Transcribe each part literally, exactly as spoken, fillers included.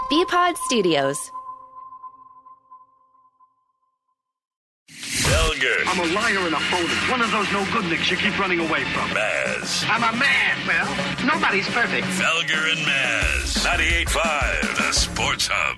B-Pod Studios. Felger. I'm a liar and a phony. One of those no-good nicks you keep running away from. Maz. I'm a man, Well, nobody's perfect. Felger and Maz. ninety-eight point five, the Sports Hub.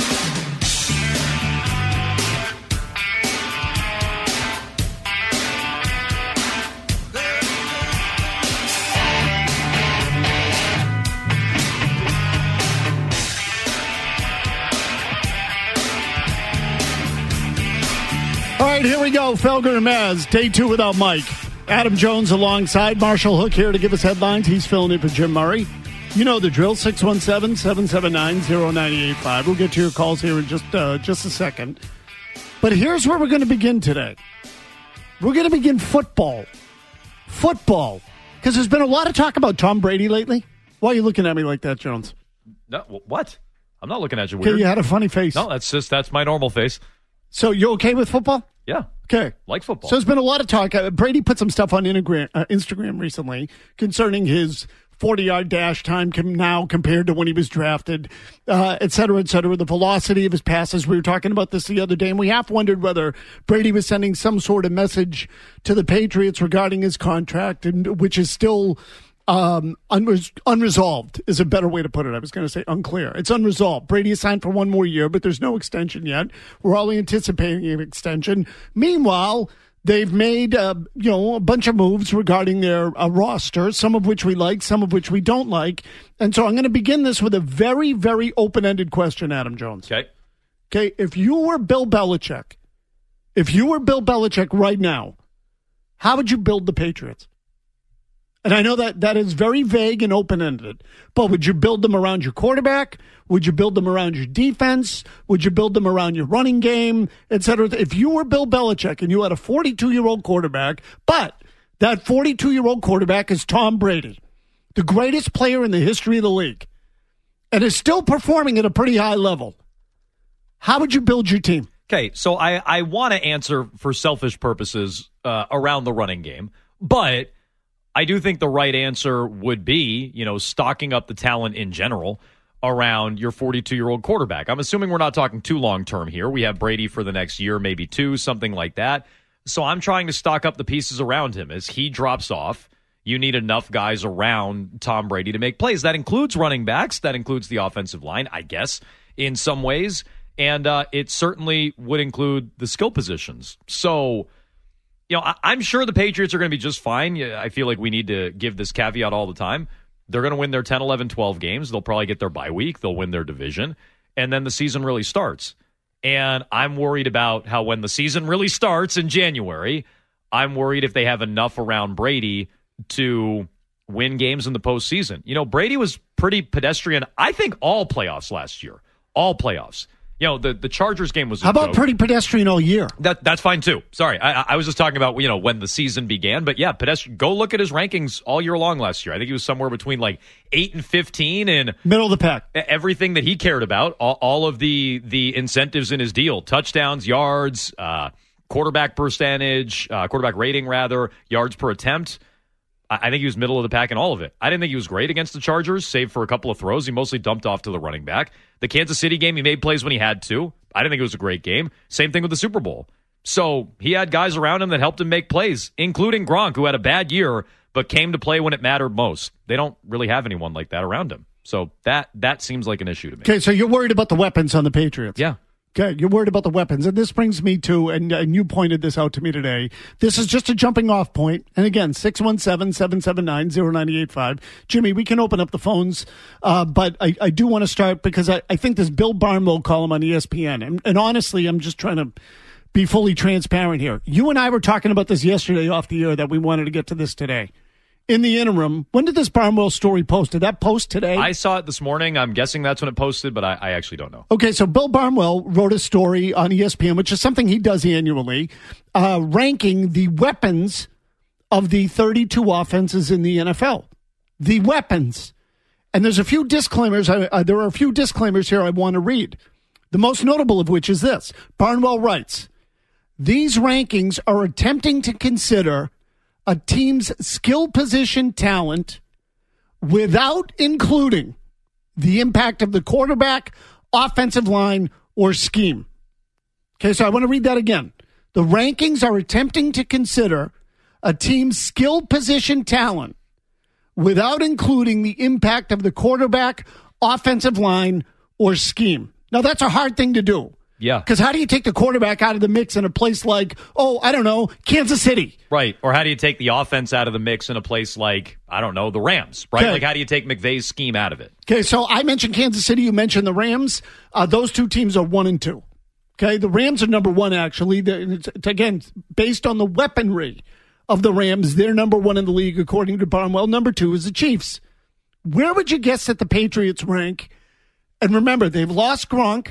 All right, here we go. Felger and Maz, day two without Mike. Adam Jones alongside Marshall Hook here to give us headlines. He's filling in for Jim Murray. You know the drill, six one seven, seven seven nine, zero nine eight five. We'll get to your calls here in just, uh, just a second. But here's where we're going to begin today. We're going to begin football. Football. Because there's been a lot of talk about Tom Brady lately. Why are you looking at me like that, Jones? No, what? I'm not looking at you weird. Okay, you had a funny face. No, that's just, that's my normal face. So you okay with football? Yeah. Okay. Like football. So there's been a lot of talk. Uh, Brady put some stuff on Instagram, uh, Instagram recently concerning his forty-yard dash time com- now compared to when he was drafted, uh, et cetera, et cetera. The velocity of his passes. We were talking about this the other day, and we half wondered whether Brady was sending some sort of message to the Patriots regarding his contract, and which is still um, unres- unresolved is a better way to put it. I was going to say unclear. It's unresolved. Brady is signed for one more year, but there's no extension yet. We're all anticipating an extension. Meanwhile, they've made, uh, you know, a bunch of moves regarding their uh, roster, some of which we like, some of which we don't like. And so I'm going to begin this with a very, very open-ended question, Adam Jones. Okay. Okay, if you were Bill Belichick, if you were Bill Belichick right now, how would you build the Patriots? And I know that that is very vague and open-ended, but would you build them around your quarterback? Would you build them around your defense? Would you build them around your running game, et cetera? If you were Bill Belichick and you had a forty-two-year-old quarterback, but that forty-two-year-old quarterback is Tom Brady, the greatest player in the history of the league, and is still performing at a pretty high level, how would you build your team? Okay, so I, I want to answer for selfish purposes uh, around the running game, but I do think the right answer would be, you know, stocking up the talent in general around your forty-two-year-old quarterback. I'm assuming we're not talking too long-term here. We have Brady for the next year, maybe two, something like that. So I'm trying to stock up the pieces around him. As he drops off, you need enough guys around Tom Brady to make plays. That includes running backs. That includes the offensive line, I guess, in some ways. And uh, it certainly would include the skill positions. So, you know, I- I'm sure the Patriots are going to be just fine. I feel like we need to give this caveat all the time. They're going to win their ten, eleven, twelve games. They'll probably get their bye week. They'll win their division. And then the season really starts. And I'm worried about how when the season really starts in January, I'm worried if they have enough around Brady to win games in the postseason. You know, Brady was pretty pedestrian, I think, all playoffs last year. All playoffs. You know, the, the Chargers game was a How about joke. pretty pedestrian all year? That That's fine, too. Sorry, I, I was just talking about, you know, when the season began. But, yeah, pedestrian. Go look at his rankings all year long last year. I think he was somewhere between, like, eight and fifteen. And middle of the pack. Everything that he cared about, all, all of the, the incentives in his deal, touchdowns, yards, uh, quarterback percentage, uh, quarterback rating, rather, yards per attempt. I think he was middle of the pack in all of it. I didn't think he was great against the Chargers, save for a couple of throws. He mostly dumped off to the running back. The Kansas City game, he made plays when he had to. I didn't think it was a great game. Same thing with the Super Bowl. So he had guys around him that helped him make plays, including Gronk, who had a bad year, but came to play when it mattered most. They don't really have anyone like that around him. So that that seems like an issue to me. Okay, so you're worried about the weapons on the Patriots. Yeah. Okay, you're worried about the weapons. And this brings me to, and, and you pointed this out to me today, this is just a jumping off point. And again, six one seven, seven seven nine, zero nine eight five. Jimmy, we can open up the phones, uh, but I, I do want to start because I, I think this Bill Barnwell column on E S P N, and, and honestly, I'm just trying to be fully transparent here. You and I were talking about this yesterday off the air that we wanted to get to this today. In the interim, when did this Barnwell story post? Did that post today? I saw it this morning. I'm guessing that's when it posted, but I, I actually don't know. Okay, so Bill Barnwell wrote a story on E S P N, which is something he does annually, uh, ranking the weapons of the thirty-two offenses in the N F L. The weapons. And there's a few disclaimers. I, uh, there are a few disclaimers here I want to read. The most notable of which is this. Barnwell writes, these rankings are attempting to consider a team's skill position talent without including the impact of the quarterback, offensive line, or scheme. Okay, so I want to read that again. The rankings are attempting to consider a team's skilled position talent without including the impact of the quarterback, offensive line, or scheme. Now, that's a hard thing to do. Yeah. Because how do you take the quarterback out of the mix in a place like, oh, I don't know, Kansas City? Right. Or how do you take the offense out of the mix in a place like, I don't know, the Rams, right? Okay. Like, how do you take McVay's scheme out of it? Okay, so I mentioned Kansas City. You mentioned the Rams. Uh, those two teams are one and two. Okay, the Rams are number one, actually. It's, it's, again, based on the weaponry of the Rams, they're number one in the league, according to Barnwell. Number two is the Chiefs. Where would you guess that the Patriots rank? And remember, they've lost Gronk,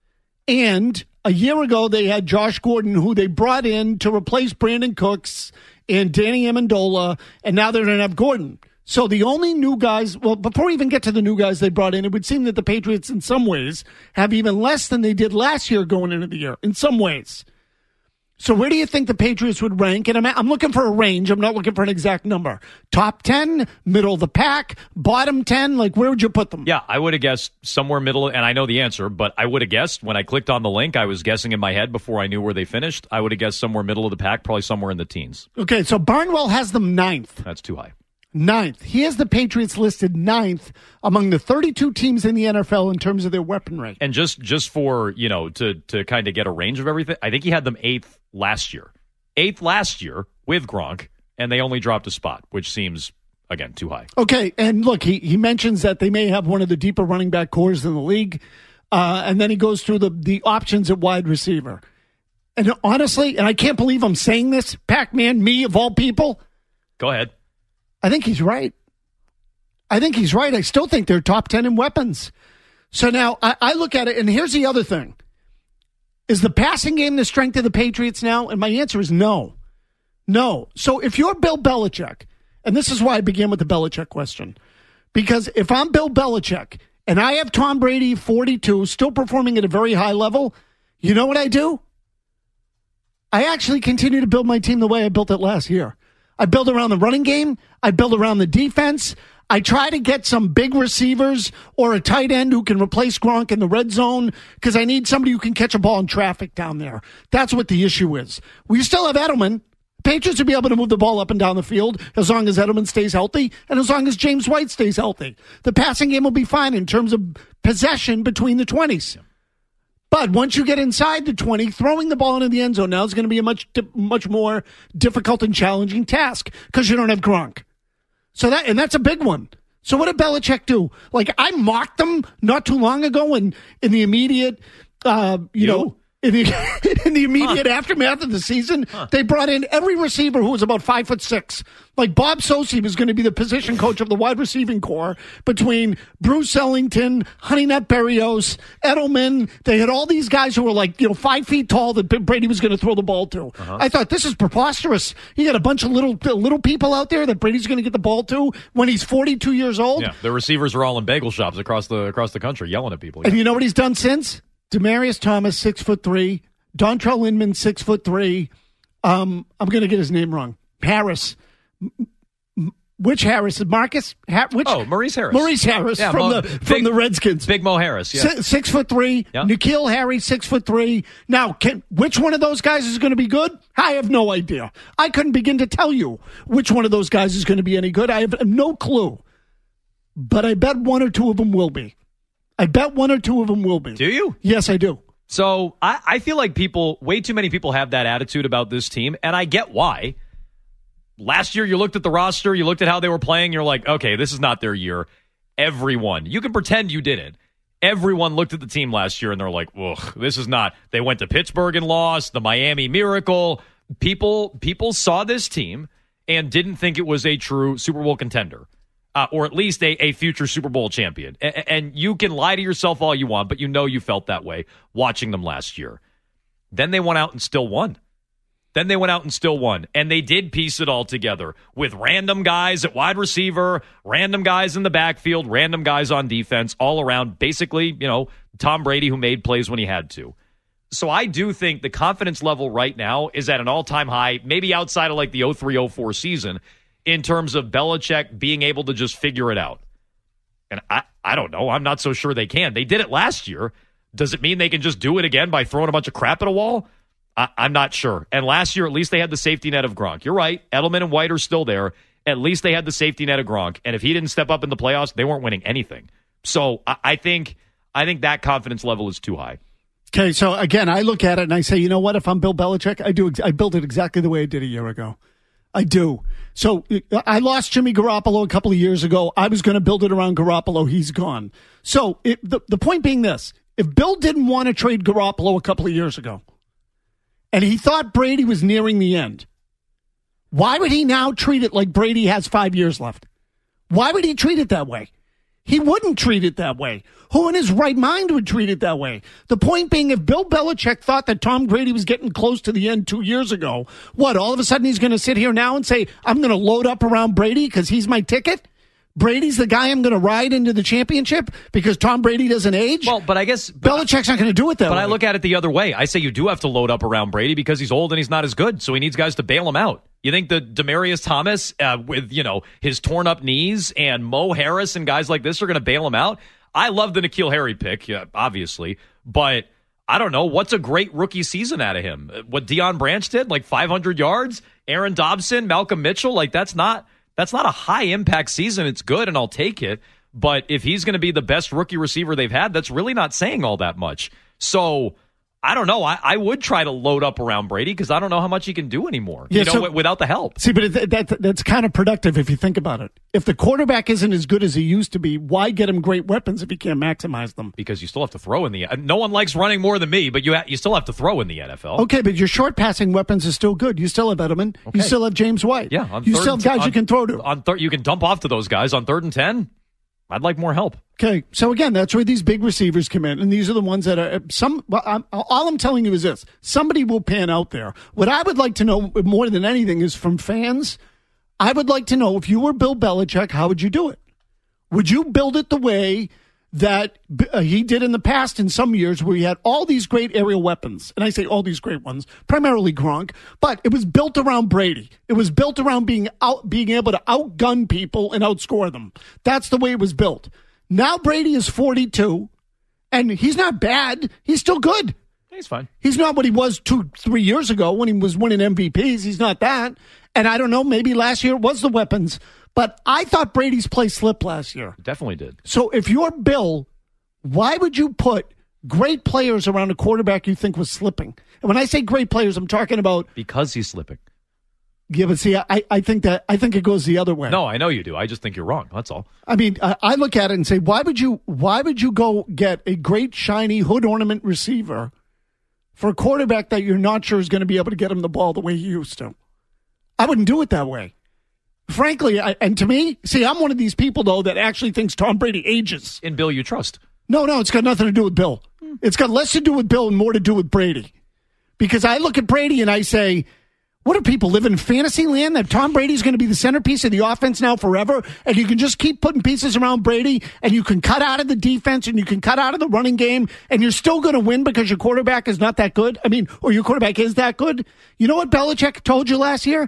and a year ago they had Josh Gordon, who they brought in to replace Brandon Cooks and Danny Amendola, and now they don't have Gordon. So the only new guys, well, before we even get to the new guys they brought in, it would seem that the Patriots in some ways have even less than they did last year going into the year, in some ways. So where do you think the Patriots would rank? And I'm, I'm looking for a range. I'm not looking for an exact number. Top ten, middle of the pack, bottom ten, like where would you put them? Yeah, I would have guessed somewhere middle, and I know the answer, but I would have guessed when I clicked on the link, I was guessing in my head before I knew where they finished. I would have guessed somewhere middle of the pack, probably somewhere in the teens. Okay, so Barnwell has them ninth. That's too high. Ninth. He has the Patriots listed ninth among the thirty-two teams in the N F L in terms of their weaponry. And just just for, you know, to to kind of get a range of everything, I think he had them eighth last year. Eighth last year with Gronk, and they only dropped a spot, which seems, again, too high. Okay, and look, he, he mentions that they may have one of the deeper running back cores in the league, uh, and then he goes through the, the options at wide receiver. And honestly, and I can't believe I'm saying this, Pac-Man, me of all people. Go ahead. I think he's right. I think he's right. I still think they're top ten in weapons. So now I, I look at it, and here's the other thing. Is the passing game the strength of the Patriots now? And my answer is no. No. So if you're Bill Belichick, and this is why I began with the Belichick question, because if I'm Bill Belichick and I have Tom Brady, forty-two, still performing at a very high level, you know what I do? I actually continue to build my team the way I built it last year. I build around the running game. I build around the defense. I try to get some big receivers or a tight end who can replace Gronk in the red zone because I need somebody who can catch a ball in traffic down there. That's what the issue is. We still have Edelman. Patriots will be able to move the ball up and down the field as long as Edelman stays healthy and as long as James White stays healthy. The passing game will be fine in terms of possession between the twenties. But once you get inside the twenty, throwing the ball into the end zone now is going to be a much much more difficult and challenging task because you don't have Gronk. So that and that's a big one. So what did Belichick do? Like I mocked them not too long ago, and in the immediate, uh, you, you know, in the in the immediate huh. aftermath of the season, huh. they brought in every receiver who was about five foot six. Like Bob Sosey was going to be the position coach of the wide receiving corps between Bruce Ellington, Honey Nut Berrios, Edelman. They had all these guys who were like, you know, five feet tall that Brady was going to throw the ball to. Uh-huh. I thought, this is preposterous. You got a bunch of little little people out there that Brady's going to get the ball to when he's forty-two years old. Yeah, the receivers are all in bagel shops across the across the country yelling at people. Yeah. And you know what he's done since? Demarius Thomas, six foot three. Dontrell Inman, six foot three. Um, I'm going to get his name wrong. Harris. Which Harris? Marcus? Ha- which? Oh, Maurice Harris. Maurice Harris yeah, from Mo, the big, from the Redskins. Big Mo Harris. Yeah. Six, six foot three. Yeah. N'Keal Harry, six foot three. Now, can, which one of those guys is going to be good? I have no idea. I couldn't begin to tell you which one of those guys is going to be any good. I have no clue. But I bet one or two of them will be. I bet one or two of them will be. Do you? Yes, I do. So I, I feel like people, way too many people have that attitude about this team, and I get why. Last year, you looked at the roster, you looked at how they were playing, you're like, okay, this is not their year. Everyone, you can pretend you didn't. Everyone looked at the team last year and they're like, ugh, this is not. They went to Pittsburgh and lost, the Miami Miracle. People, people saw this team and didn't think it was a true Super Bowl contender. Uh, or at least a, a future Super Bowl champion. A- and you can lie to yourself all you want, but you know you felt that way watching them last year. Then they went out and still won. Then they went out and still won. And they did piece it all together with random guys at wide receiver, random guys in the backfield, random guys on defense, all around. Basically, you know, Tom Brady who made plays when he had to. So I do think the confidence level right now is at an all-time high, maybe outside of like the oh three oh four season, in terms of Belichick being able to just figure it out. And I, I don't know. I'm not so sure they can. They did it last year. Does it mean they can just do it again by throwing a bunch of crap at a wall? I, I'm not sure. And last year, at least they had the safety net of Gronk. You're right. Edelman and White are still there. At least they had the safety net of Gronk. And if he didn't step up in the playoffs, they weren't winning anything. So I, I think I think that confidence level is too high. Okay, so again, I look at it and I say, you know what? If I'm Bill Belichick, I do. I build it exactly the way I did a year ago. I do. So I lost Jimmy Garoppolo a couple of years ago. I was going to build it around Garoppolo. He's gone. So it, the, the point being this, if Bill didn't want to trade Garoppolo a couple of years ago and he thought Brady was nearing the end, why would he now treat it like Brady has five years left? Why would he treat it that way? He wouldn't treat it that way. Who in his right mind would treat it that way? The point being, if Bill Belichick thought that Tom Brady was getting close to the end two years ago, what, all of a sudden he's going to sit here now and say, I'm going to load up around Brady because he's my ticket? Brady's the guy I'm going to ride into the championship because Tom Brady doesn't age? Well, but I guess... Belichick's not going to do it that but way. But I look at it the other way. I say you do have to load up around Brady because he's old and he's not as good, so he needs guys to bail him out. You think the Demaryius Thomas uh, with, you know, his torn up knees and Mo Harris and guys like this are going to bail him out? I love the N'Keal Harry pick, yeah, obviously, but I don't know. What's a great rookie season out of him? What Deion Branch did, like five hundred yards? Aaron Dobson, Malcolm Mitchell, like that's not that's not a high impact season. It's good and I'll take it. But if he's going to be the best rookie receiver they've had, that's really not saying all that much. So I don't know. I, I would try to load up around Brady because I don't know how much he can do anymore, yeah, you know, so, w- without the help. See, but it, that, that's kind of productive if you think about it. If the quarterback isn't as good as he used to be, why get him great weapons if he can't maximize them? Because you still have to throw in the – no one likes running more than me, but you ha- you still have to throw in the N F L. Okay, but your short passing weapons is still good. You still have Edelman. Okay. You still have James White. Yeah. On you still have guys on, you can throw to. On thir- you can dump off to those guys on third and ten. I'd like more help. Okay, so again, that's where these big receivers come in, and these are the ones that are some. Well, I'm, all I'm telling you is this: somebody will pan out there. What I would like to know more than anything is from fans. I would like to know if you were Bill Belichick, how would you do it? Would you build it the way that uh, he did in the past in some years where he had all these great aerial weapons? And I say all these great ones, primarily Gronk, but it was built around Brady. It was built around being out, being able to outgun people and outscore them. That's the way it was built. Now Brady is forty-two, and he's not bad. He's still good. He's fine. He's not what he was two, three years ago when he was winning M V Ps. He's not that. And I don't know, maybe last year it was the weapons. But I thought Brady's play slipped last year. Definitely did. So if you're Bill, why would you put great players around a quarterback you think was slipping? And when I say great players, I'm talking about... Because he's slipping. Yeah, but see, I, I think that I think it goes the other way. No, I know you do. I just think you're wrong. That's all. I mean, I, I look at it and say, why would you why would you go get a great, shiny, hood ornament receiver for a quarterback that you're not sure is going to be able to get him the ball the way he used to? I wouldn't do it that way. Frankly, I, and to me, see, I'm one of these people, though, that actually thinks Tom Brady ages. In Bill, you trust. No, no, it's got nothing to do with Bill. Hmm. It's got less to do with Bill and more to do with Brady. Because I look at Brady and I say, what do people live in fantasy land that Tom Brady's going to be the centerpiece of the offense now forever? And you can just keep putting pieces around Brady and you can cut out of the defense and you can cut out of the running game and you're still going to win because your quarterback is not that good? I mean, or your quarterback is that good? You know what Belichick told you last year?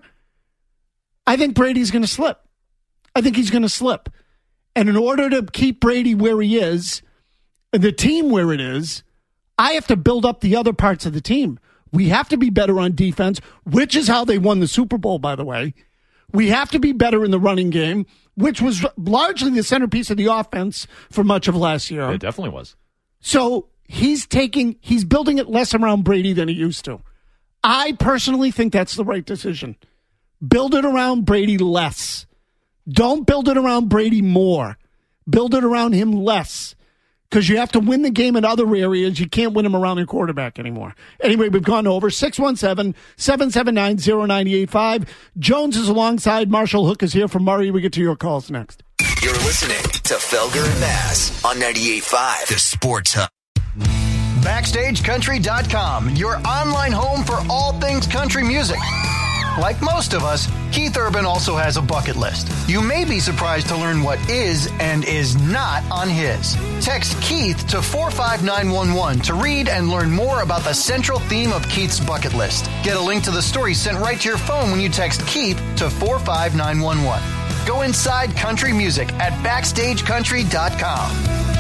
I think Brady's going to slip. I think he's going to slip. And in order to keep Brady where he is, and the team where it is, I have to build up the other parts of the team. We have to be better on defense, which is how they won the Super Bowl, by the way. We have to be better in the running game, which was largely the centerpiece of the offense for much of last year. It definitely was. So he's taking, he's building it less around Brady than he used to. I personally think that's the right decision. Build it around Brady less. Don't build it around Brady more. Build it around him less. Because you have to win the game in other areas. You can't win them around your quarterback anymore. Anyway, we've gone over six one seven, seven seven nine, zero nine eight five. Jones is alongside. Marshall Hook is here from Murray. We get to your calls next. You're listening to Felger and Bass on ninety-eight point five, The Sports Hub. Backstage Country dot com, your online home for all things country music. Like most of us, Keith Urban also has a bucket list. You may be surprised to learn what is and is not on his. Text Keith to four five nine one one to read and learn more about the central theme of Keith's bucket list. Get a link to the story sent right to your phone when you text Keith to four five nine one one. Go inside country music at backstage country dot com.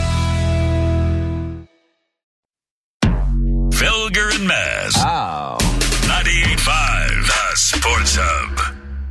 Felger and Mazz. Oh. ninety-eight point five, the Sports Hub.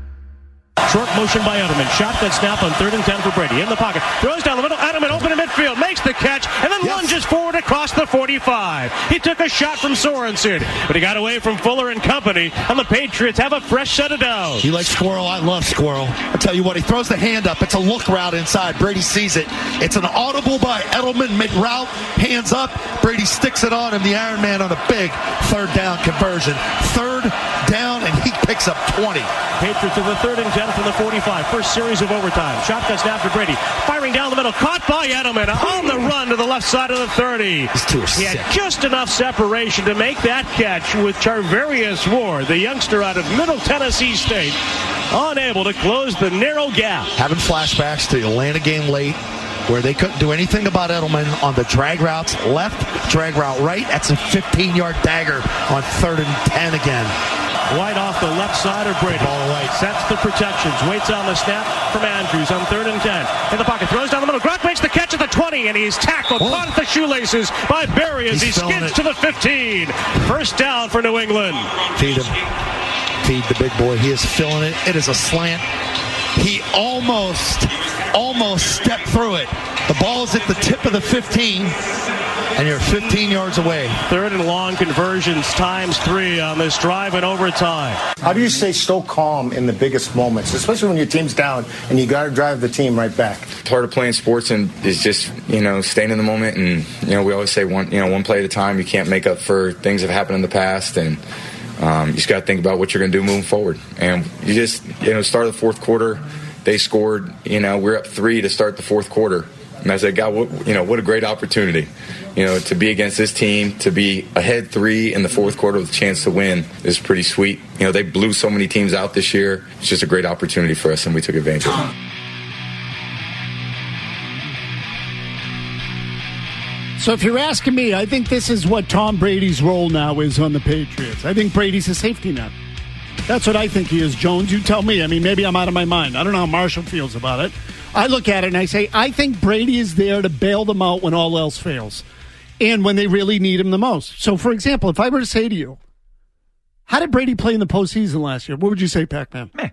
Short motion by Edelman. Shotgun snap on third and ten for Brady. In the pocket. Throws down the middle. Edelman open in midfield. Makes the catch. And then yes. lunges forward across the forty-five. He took a shot from Sorensen. But he got away from Fuller and company. And the Patriots have a fresh set of downs. You like Squirrel? I love Squirrel. I tell you what, he throws the hand up. It's a look route inside. Brady sees it. It's an audible by Edelman mid-route. Hands up. Brady sticks it on him. The Iron Man on a big third down conversion. Third down, and he picks up twenty. Patriots with a third and ten from the forty-five. First series of overtime. Shotgun snap to Brady. Firing down the middle. Caught by Edelman on the run to the left side of the thirty. He had just enough separation to make that catch with Charvarius Ward, the youngster out of Middle Tennessee State, unable to close the narrow gap. Having flashbacks to the Atlanta game late, where they couldn't do anything about Edelman on the drag routes left, drag route right. That's a fifteen-yard dagger on third and ten again. White off the left side of Brady. Ball away. Sets the protections. Waits on the snap from Andrews on third and ten. In the pocket. Throws down the middle. Gronk makes the catch at the twenty, and he's tackled. Oh. Caught at the shoelaces by Berry as He's he skids it. to the fifteen. First down for New England. Feed him. Feed the big boy. He is filling it. It is a slant. He almost, almost stepped through it. The ball is at the tip of the fifteen, and you're fifteen yards away. Third and long conversions times three on this drive in overtime. How do you stay so calm in the biggest moments, especially when your team's down and you got to drive the team right back? Part of playing sports and is just, you know, staying in the moment. And, you know, we always say one, you know, one play at a time. You can't make up for things that have happened in the past. And um, you just got to think about what you're going to do moving forward. And you just, you know, start of the fourth quarter, they scored, you know, we're up three to start the fourth quarter. And I said, God, what, you know, what a great opportunity, you know, to be against this team, to be ahead three in the fourth quarter with a chance to win is pretty sweet. You know, they blew so many teams out this year. It's just a great opportunity for us, and we took advantage of it. So if you're asking me, I think this is what Tom Brady's role now is on the Patriots. I think Brady's a safety net. That's what I think he is, Jones. You tell me. I mean, maybe I'm out of my mind. I don't know how Marshall feels about it. I look at it and I say, I think Brady is there to bail them out when all else fails and when they really need him the most. So, for example, if I were to say to you, how did Brady play in the postseason last year? What would you say, Pac-Man? Meh.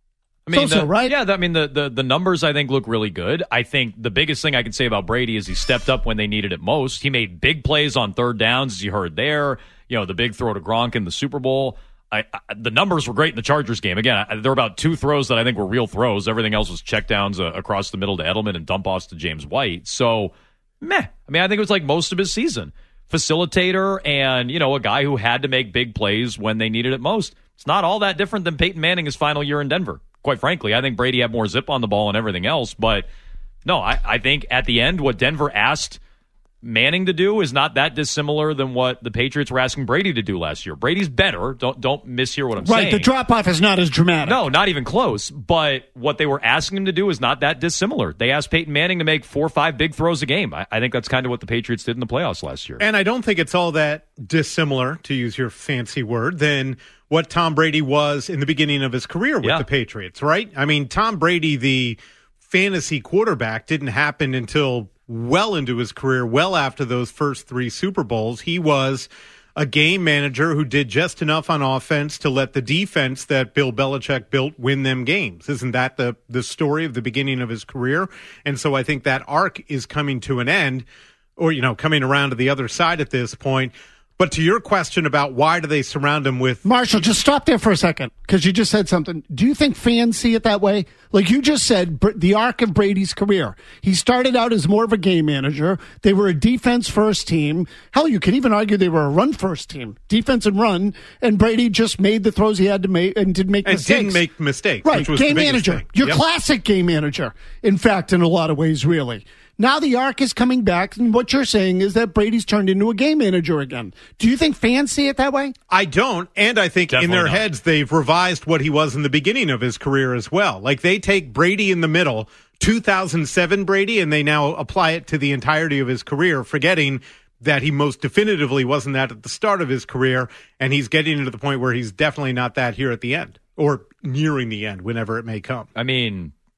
I mean, so, the, right? Yeah, I mean, the, the, the numbers, I think, look really good. I think the biggest thing I can say about Brady is he stepped up when they needed it most. He made big plays on third downs, as you heard there. You know, the big throw to Gronk in the Super Bowl. I, I, the numbers were great in the Chargers game. Again, I, there were about two throws that I think were real throws. Everything else was checkdowns uh, across the middle to Edelman and dump-offs to James White. So, meh. I mean, I think it was like most of his season. Facilitator and, you know, a guy who had to make big plays when they needed it most. It's not all that different than Peyton Manning his final year in Denver. Quite frankly, I think Brady had more zip on the ball and everything else. But, no, I, I think at the end, what Denver asked Manning to do is not that dissimilar than what the Patriots were asking Brady to do last year. Brady's better. Don't don't mishear what I'm right, saying. Right, the drop-off is not as dramatic. No, not even close. But what they were asking him to do is not that dissimilar. They asked Peyton Manning to make four or five big throws a game. I, I think that's kind of what the Patriots did in the playoffs last year. And I don't think it's all that dissimilar, to use your fancy word, than what Tom Brady was in the beginning of his career with yeah. the Patriots, right? I mean, Tom Brady, the fantasy quarterback, didn't happen until well into his career, well after those first three Super Bowls. He was a game manager who did just enough on offense to let the defense that Bill Belichick built win them games. Isn't that the, the story of the beginning of his career? And so I think that arc is coming to an end, or, you know, coming around to the other side at this point. But to your question about why do they surround him with... Marshall, just stop there for a second, because you just said something. Do you think fans see it that way? Like you just said, the arc of Brady's career. He started out as more of a game manager. They were a defense-first team. Hell, you could even argue they were a run-first team. Defense and run, and Brady just made the throws he had to make and didn't make and mistakes. And didn't make mistakes, right, which was game the manager. thing. Your yep. classic game manager, in fact, in a lot of ways, really. Now the arc is coming back, and what you're saying is that Brady's turned into a game manager again. Do you think fans see it that way? I don't, and I think Definitely in their not. heads they've revised what he was in the beginning of his career as well. Like they take Brady in the middle, two thousand seven Brady, and they now apply it to the entirety of his career, forgetting that he most definitively wasn't that at the start of his career, and he's getting to the point where he's definitely not that here at the end, or nearing the end, whenever it may come. I mean...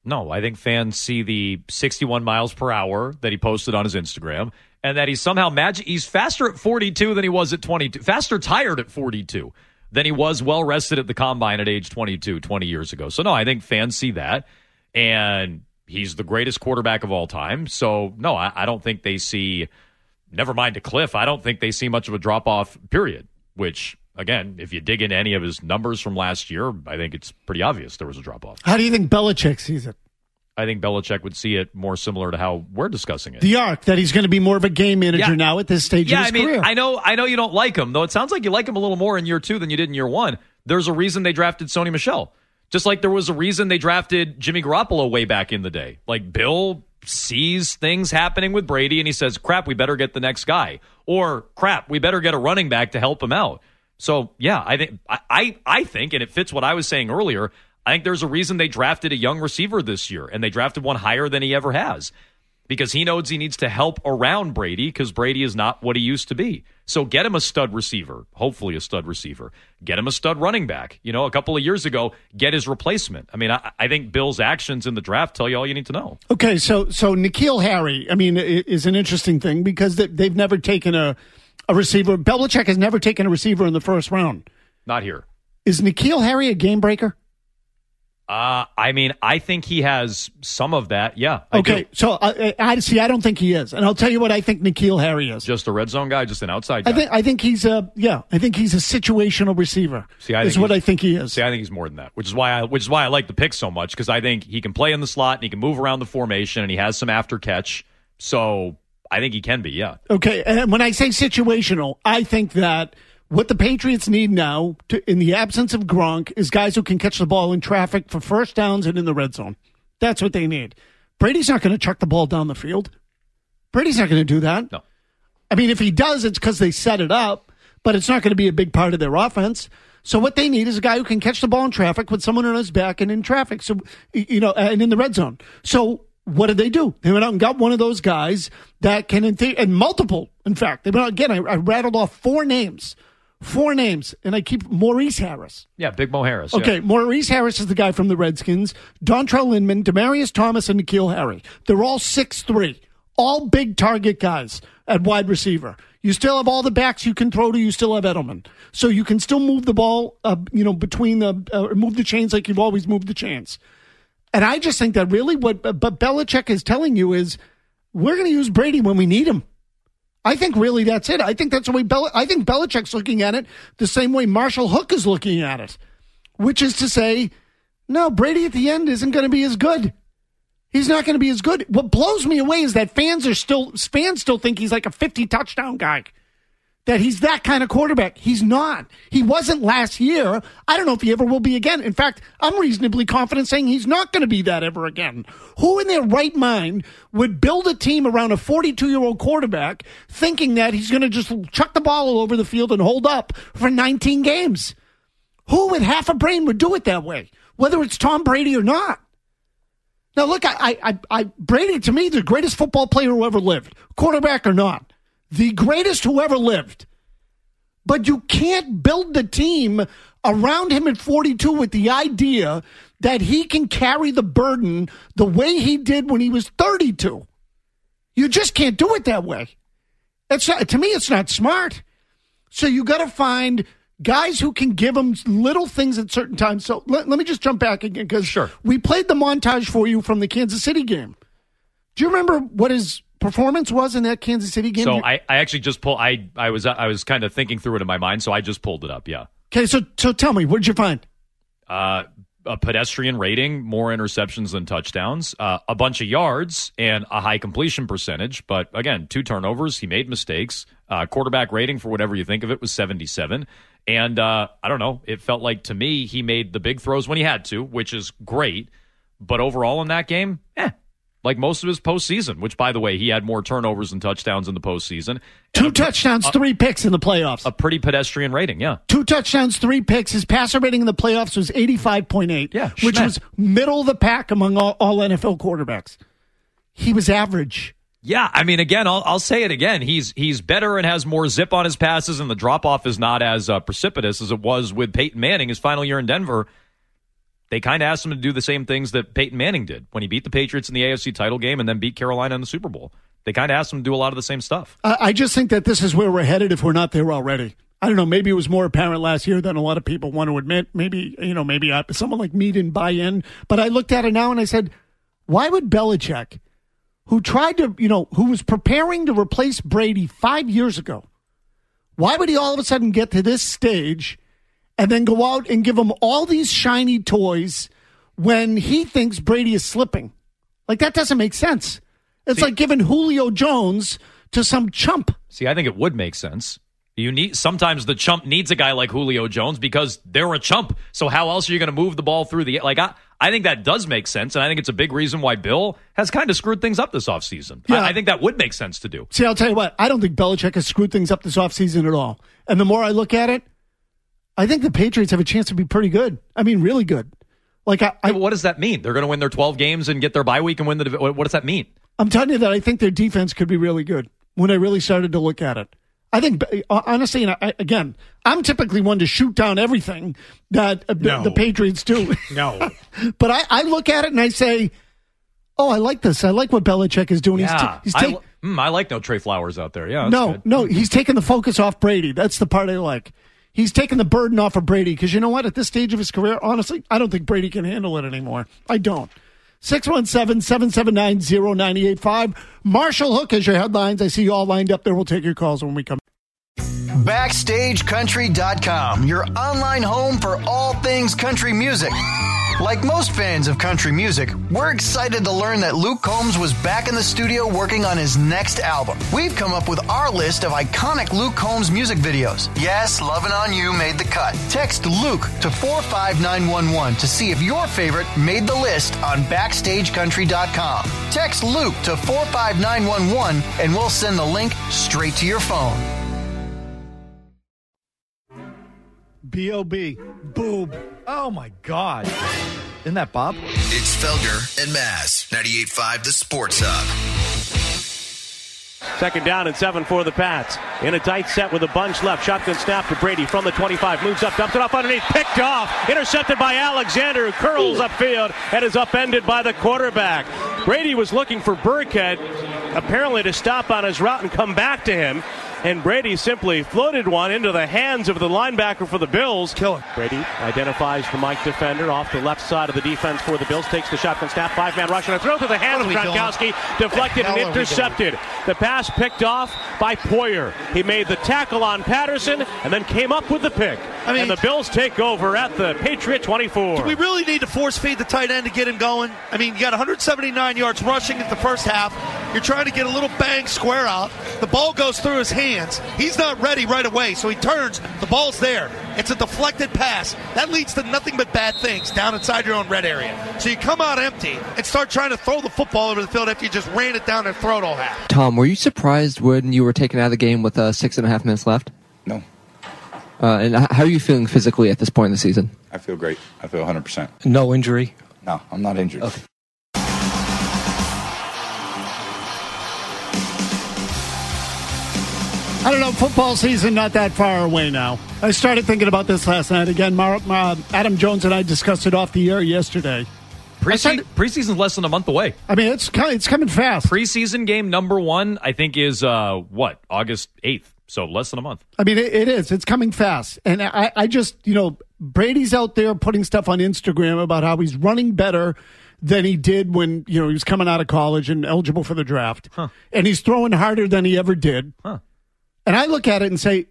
No, I think fans see the sixty-one miles per hour that he posted on his Instagram, and that he's somehow magic. He's faster at forty-two than he was at twenty-two. Faster tired at forty-two than he was well rested at the combine at age twenty-two, twenty years ago. So no, I think fans see that, and he's the greatest quarterback of all time. So no, I, I don't think they see. Never mind a cliff. I don't think they see much of a drop off. Period. Which, again, if you dig into any of his numbers from last year, I think it's pretty obvious there was a drop-off. How do you think Belichick sees it? I think Belichick would see it more similar to how we're discussing it. The arc, that he's going to be more of a game manager yeah. now at this stage yeah, of his I mean, career. I know, I know you don't like him, though it sounds like you like him a little more in year two than you did in year one. There's a reason they drafted Sony Michel. Just like there was a reason they drafted Jimmy Garoppolo way back in the day. Like, Bill sees things happening with Brady, and he says, crap, we better get the next guy. Or, crap, we better get a running back to help him out. So, yeah, I think, I, I think, and it fits what I was saying earlier, I think there's a reason they drafted a young receiver this year, and they drafted one higher than he ever has. Because he knows he needs to help around Brady, because Brady is not what he used to be. So get him a stud receiver, hopefully a stud receiver. Get him a stud running back. You know, a couple of years ago, get his replacement. I mean, I, I think Bill's actions in the draft tell you all you need to know. Okay, so so N'Keal Harry, I mean, is an interesting thing because they've never taken a, a receiver. Belichick has never taken a receiver in the first round. Not here. Is N'Keal Harry a game breaker? Uh, I mean, I think he has some of that. Yeah. I okay. do. So I, I see. I don't think he is, and I'll tell you what I think N'Keal Harry is. Just a red zone guy, just an outside guy. I think. I think he's a. Yeah. I think he's a situational receiver. See, I is think what I think he is. See, I think he's more than that, which is why I, which is why I like the pick so much, because I think he can play in the slot and he can move around the formation and he has some after catch. So I think he can be. Yeah. Okay. And when I say situational, I think that what the Patriots need now, to, in the absence of Gronk, is guys who can catch the ball in traffic for first downs and in the red zone. That's what they need. Brady's not going to chuck the ball down the field. Brady's not going to do that. No. I mean, if he does, it's because they set it up, but it's not going to be a big part of their offense. So what they need is a guy who can catch the ball in traffic with someone on his back and in traffic. So, you know, and in the red zone. So what did they do? They went out and got one of those guys that can, in the- and multiple, in fact. They went out, again, I, I rattled off four names. Four names, and I keep Maurice Harris. Yeah, Big Mo Harris. Okay, yeah. Maurice Harris is the guy from the Redskins. Dontrell Inman, Demaryius Thomas, and N'Keal Harry. They're all six three. All big target guys at wide receiver. You still have all the backs you can throw to. You still have Edelman. So you can still move the ball, uh, you know, between the, uh, move the chains like you've always moved the chains. And I just think that really what but Belichick is telling you is we're going to use Brady when we need him. I think really that's it. I think that's the way Bel- I think Belichick's looking at it the same way Marshall Hook is looking at it, which is to say, no, Brady at the end isn't going to be as good. He's not going to be as good. What blows me away is that fans are still fans still think he's like a fifty touchdown guy. That he's that kind of quarterback. He's not. He wasn't last year. I don't know if he ever will be again. In fact, I'm reasonably confident saying he's not going to be that ever again. Who in their right mind would build a team around a forty-two-year-old quarterback thinking that he's going to just chuck the ball all over the field and hold up for nineteen games? Who with half a brain would do it that way, whether it's Tom Brady or not? Now, look, I, I, I, Brady, to me, the greatest football player who ever lived, quarterback or not. The greatest who ever lived. But you can't build the team around him at forty-two with the idea that he can carry the burden the way he did when he was thirty-two. You just can't do it that way. It's not, to me, it's not smart. So you got to find guys who can give him little things at certain times. So let, let me just jump back again because sure. we played the montage for you from the Kansas City game. Do you remember what his performance was in that Kansas City game? So I, I actually just pulled. I I was I was kind of thinking through it in my mind, so I just pulled it up. Yeah. Okay, so so tell me, what did you find? Uh, a pedestrian rating, more interceptions than touchdowns, uh, a bunch of yards, and a high completion percentage. But again, two turnovers. He made mistakes. Uh, quarterback rating, for whatever you think of it, was seventy-seven. And uh, I don't know. It felt like to me he made the big throws when he had to, which is great. But overall in that game, eh. Like most of his postseason, which, by the way, he had more turnovers than touchdowns in the postseason. Two a, touchdowns, a, three picks in the playoffs. A pretty pedestrian rating, yeah. Two touchdowns, three picks. His passer rating in the playoffs was eighty-five point eight, yeah, which schmet. was middle of the pack among all, all N F L quarterbacks. He was average. Yeah, I mean, again, I'll, I'll say it again. He's he's better and has more zip on his passes, and the drop-off is not as uh, precipitous as it was with Peyton Manning his final year in Denver. They kind of asked him to do the same things that Peyton Manning did when he beat the Patriots in the A F C title game and then beat Carolina in the Super Bowl. They kind of asked him to do a lot of the same stuff. I, I just think that this is where we're headed if we're not there already. I don't know. Maybe it was more apparent last year than a lot of people want to admit. Maybe, you know, maybe I, someone like me didn't buy in. But I looked at it now and I said, why would Belichick, who tried to, you know, who was preparing to replace Brady five years ago, why would he all of a sudden get to this stage and then go out and give him all these shiny toys when he thinks Brady is slipping? Like, that doesn't make sense. It's See, like giving Julio Jones to some chump. See, I think it would make sense. You need sometimes the chump needs a guy like Julio Jones because they're a chump. So how else are you going to move the ball through the like? I, I think that does make sense, and I think it's a big reason why Bill has kind of screwed things up this offseason. Yeah. I, I think that would make sense to do. See, I'll tell you what. I don't think Belichick has screwed things up this offseason at all. And the more I look at it, I think the Patriots have a chance to be pretty good. I mean, really good. Like, I, I yeah, what does that mean? They're going to win their twelve games and get their bye week and win the. What does that mean? I'm telling you that I think their defense could be really good when I really started to look at it. I think, honestly, and I, again, I'm typically one to shoot down everything that uh, no. the, the Patriots do. No. But I, I look at it and I say, oh, I like this. I like what Belichick is doing. Yeah, he's ta- he's ta- I, mm, I like no Trey Flowers out there. Yeah. No, good. no, he's taking the focus off Brady. That's the part I like. He's taking the burden off of Brady because you know what? At this stage of his career, honestly, I don't think Brady can handle it anymore. I don't. six one seven, seven seven nine, zero nine eight five. Marshall Hook is your headlines. I see you all lined up there. We'll take your calls when we come. Backstage Country dot com, your online home for all things country music. Like most fans of country music, we're excited to learn that Luke Combs was back in the studio working on his next album. We've come up with our list of iconic Luke Combs music videos. Yes, Lovin' On You made the cut. Text Luke to four five nine one one to see if your favorite made the list on Backstage Country dot com. Text Luke to four five nine one one and we'll send the link straight to your phone. B O B Boob. Oh, my God. Isn't that Bob? It's Felger and Mass. ninety-eight point five The Sports Hub. Second down and seven for the Pats. In a tight set with a bunch left. Shotgun snap to Brady from the twenty-five. Moves up, dumps it off underneath. Picked off. Intercepted by Alexander, who curls upfield and is upended by the quarterback. Brady was looking for Burkhead, apparently to stop on his route and come back to him. And Brady simply floated one into the hands of the linebacker for the Bills. Kill him. Brady identifies the Mike defender off the left side of the defense for the Bills. Takes the shotgun snap. Five-man rush and a throw to the hands of Gronkowski. Deflected and intercepted. The pass picked off by Poyer. He made the tackle on Patterson and then came up with the pick. I mean, and the Bills take over at the Patriot twenty-four. Do we really need to force feed the tight end to get him going? I mean, you got one hundred seventy-nine yards rushing at the first half. You're trying to get a little bang square out. The ball goes through his hands. He's not ready right away, so he turns. The ball's there. It's a deflected pass. That leads to nothing but bad things down inside your own red area. So you come out empty and start trying to throw the football over the field after you just ran it down and throw it all half. Tom, were you surprised when you were taken out of the game with uh, six and a half minutes left? No. Uh, and how are you feeling physically at this point in the season? I feel great. I feel one hundred percent. No injury? No, I'm not injured. Okay. I don't know, football season not that far away now. I started thinking about this last night. Again, Mar- uh, Adam Jones and I discussed it off the air yesterday. Prese- started, preseason's less than a month away. I mean, it's it's coming fast. Preseason game number one, I think, is, uh, what, August eighth. So less than a month. I mean, it, it is. It's coming fast. And I, I just, you know, Brady's out there putting stuff on Instagram about how he's running better than he did when, you know, he was coming out of college and eligible for the draft. Huh. And he's throwing harder than he ever did. Huh. And I look at it and say,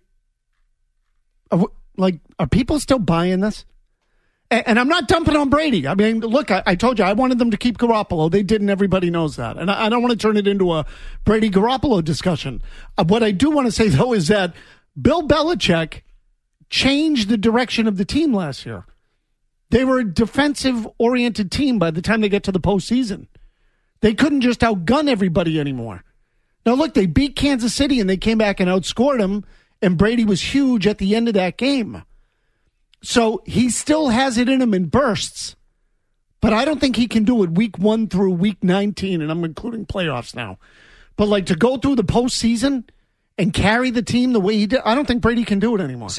like, are people still buying this? And, and I'm not dumping on Brady. I mean, look, I, I told you I wanted them to keep Garoppolo. They didn't. Everybody knows that. And I, I don't want to turn it into a Brady-Garoppolo discussion. Uh, what I do want to say, though, is that Bill Belichick changed the direction of the team last year. They were a defensive-oriented team by the time they get to the postseason. They couldn't just outgun everybody anymore. Now, look, they beat Kansas City, and they came back and outscored them, and Brady was huge at the end of that game. So he still has it in him in bursts, but I don't think he can do it week one through week nineteen, and I'm including playoffs now. But, like, to go through the postseason and carry the team the way he did, I don't think Brady can do it anymore. See, I,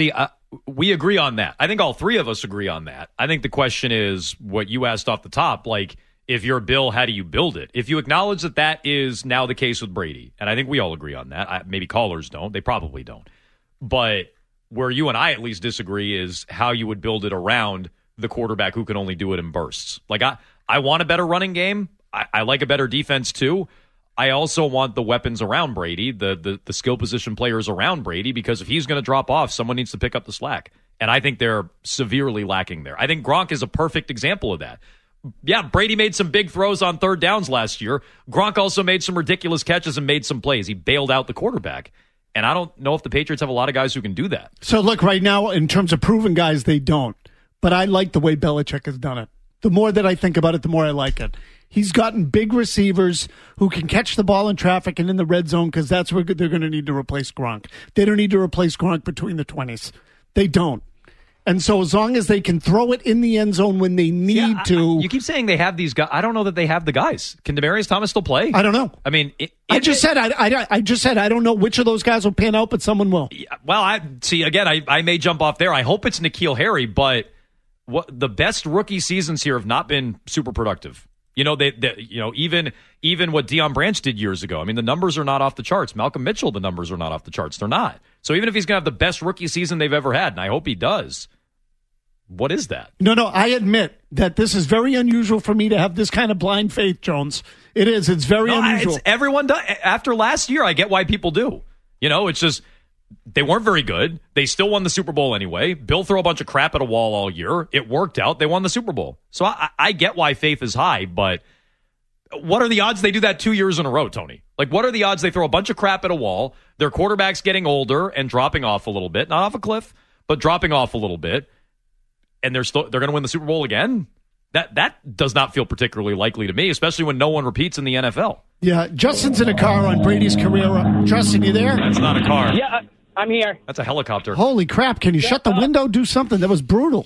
we agree on that. I think all three of us agree on that. I think the question is what you asked off the top, like, if you're Bill, how do you build it? If you acknowledge that that is now the case with Brady, and I think we all agree on that. I, maybe callers don't. They probably don't. But where you and I at least disagree is how you would build it around the quarterback who can only do it in bursts. Like, I, I want a better running game. I, I like a better defense, too. I also want the weapons around Brady, the the, the skill position players around Brady, because if he's going to drop off, someone needs to pick up the slack. And I think they're severely lacking there. I think Gronk is a perfect example of that. Yeah, Brady made some big throws on third downs last year. Gronk also made some ridiculous catches and made some plays. He bailed out the quarterback. And I don't know if the Patriots have a lot of guys who can do that. So, look, right now, in terms of proven guys, they don't. But I like the way Belichick has done it. The more that I think about it, the more I like it. He's gotten big receivers who can catch the ball in traffic and in the red zone, because that's where they're going to need to replace Gronk. They don't need to replace Gronk between the twenties. They don't. And so as long as they can throw it in the end zone when they need yeah, I, to. I, you keep saying they have these guys. I don't know that they have the guys. Can Demaryius Thomas still play? I don't know. I mean, it, I it, just it, said I, I, I just said I don't know which of those guys will pan out, but someone will. Yeah, well, I see. Again, I, I may jump off there. I hope it's N'Keal Harry, but what the best rookie seasons here have not been super productive. You know, they, they, you know, even even what Deion Branch did years ago. I mean, the numbers are not off the charts. Malcolm Mitchell, the numbers are not off the charts. They're not. So even if he's going to have the best rookie season they've ever had, and I hope he does, what is that? No, no, I admit that this is very unusual for me to have this kind of blind faith, Jones. It is. It's very no, unusual. It's, everyone does. After last year, I get why people do. You know, it's just they weren't very good. They still won the Super Bowl anyway. Bill threw a bunch of crap at a wall all year. It worked out. They won the Super Bowl. So I, I get why faith is high, but what are the odds they do that two years in a row, Tony? Like, what are the odds they throw a bunch of crap at a wall, their quarterback's getting older and dropping off a little bit, not off a cliff, but dropping off a little bit, and they're still they're going to win the Super Bowl again? That that does not feel particularly likely to me, especially when no one repeats in the N F L. Yeah, Justin's in a car on Brady's career. Justin, you there? That's not a car. Yeah, I'm here. That's a helicopter. Holy crap, can you yeah, shut the uh, window? Do something. That was brutal.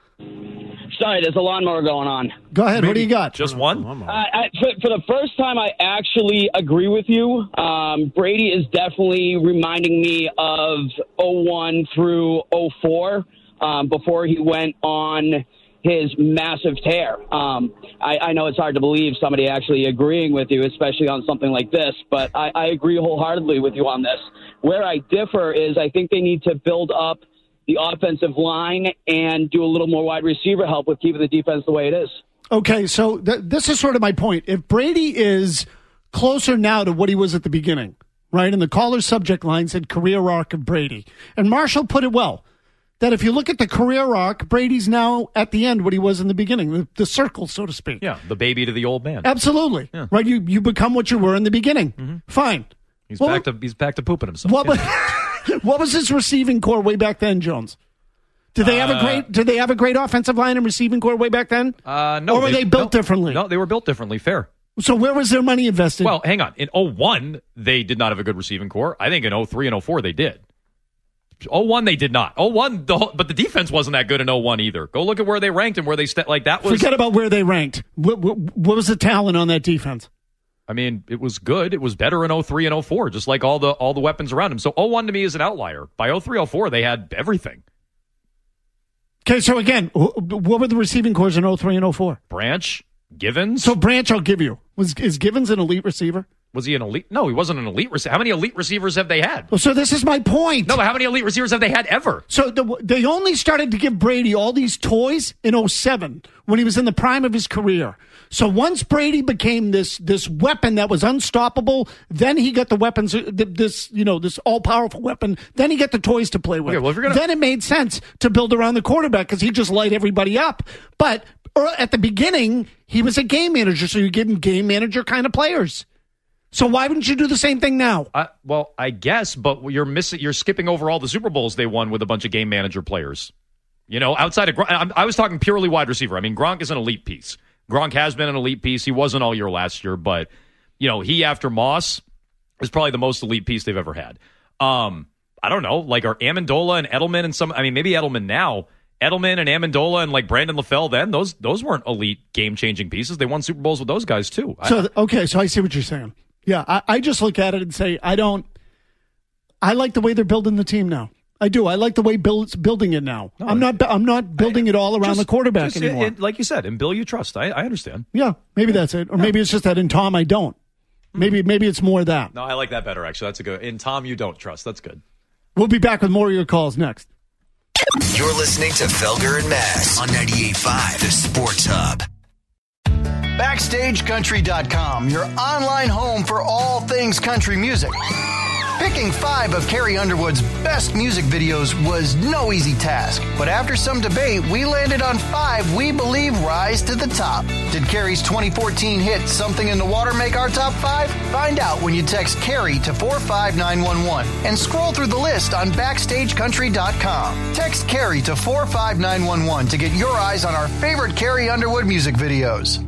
Sorry, there's a lawnmower going on. Go ahead. Maybe. What do you got? Just one? Uh, I, for, for the first time, I actually agree with you. Um, Brady is definitely reminding me of oh one through oh four um, before he went on his massive tear. Um, I, I know it's hard to believe somebody actually agreeing with you, especially on something like this, but I, I agree wholeheartedly with you on this. Where I differ is I think they need to build up the offensive line and do a little more wide receiver help with keeping the defense the way it is. Okay, so th- this is sort of my point. If Brady is closer now to what he was at the beginning, right, and the caller's subject line said career arc of Brady, and Marshall put it well, that if you look at the career arc, Brady's now at the end what he was in the beginning, the, the circle, so to speak. Yeah, the baby to the old man. Absolutely. Yeah. Right, you you become what you were in the beginning. Mm-hmm. Fine. He's well, back to he's back to pooping himself. What, yeah. What was his receiving core way back then, Jones? Did they have a great? Did they have a great offensive line and receiving core way back then? Uh, no, or were they, they built no, differently? No, they were built differently. Fair. So where was their money invested? Well, hang on. In oh one, they did not have a good receiving core. I think in oh three and oh four, they did. oh one, they did not. oh one, the whole, but the defense wasn't that good in oh one either. Go look at where they ranked and where they st- like that was. Forget about where they ranked. What, what, what was the talent on that defense? I mean, it was good. It was better in oh three and oh four, just like all the all the weapons around him. So oh one to me is an outlier. By oh three, oh four, they had everything. Okay, so again, what were the receiving cores in oh three and oh four? Branch, Givens. So Branch, I'll give you. Was is Givens an elite receiver? Was he an elite? No, he wasn't an elite receiver. How many elite receivers have they had? Well, so this is my point. No, but how many elite receivers have they had ever? So the, they only started to give Brady all these toys in oh seven when he was in the prime of his career. So once Brady became this this weapon that was unstoppable, then he got the weapons, this you know this all powerful weapon. Then he got the toys to play with. Okay, well, if you're gonna... Then it made sense to build around the quarterback because he just light everybody up. But at the beginning, he was a game manager, so you give him game manager kind of players. So why wouldn't you do the same thing now? Uh, well, I guess, but you're missing. You're skipping over all the Super Bowls they won with a bunch of game manager players. You know, outside of Gronk, I was talking purely wide receiver. I mean, Gronk is an elite piece. Gronk has been an elite piece. He wasn't all year last year, but you know, he after Moss is probably the most elite piece they've ever had. Um, I don't know, like are Amendola and Edelman and some. I mean, maybe Edelman now. Edelman and Amendola and like Brandon LaFell then, those those weren't elite game-changing pieces. They won Super Bowls with those guys too. So, okay, so I see what you're saying. Yeah, I, I just look at it and say, I don't, I like the way they're building the team now. I do. I like the way Bill's building it now. No, I'm not. I'm not building I, it all around just, the quarterback just, anymore. It, it, like you said, in Bill you trust. I, I understand. Yeah, maybe that's it, or Yeah. maybe it's just that in Tom I don't. Maybe maybe it's more that. No, I like that better. Actually, that's a good. In Tom you don't trust. That's good. We'll be back with more of your calls next. You're listening to Felger and Mass on ninety-eight point five, The Sports Hub. Backstage Country dot com, your online home for all things country music. Picking five of Carrie Underwood's best music videos was no easy task, but after some debate, we landed on five we believe rise to the top. Did Carrie's twenty fourteen hit Something in the Water make our top five? Find out when you text Carrie to four five nine one one and scroll through the list on Backstage Country dot com. Text Carrie to four five nine one one to get your eyes on our favorite Carrie Underwood music videos.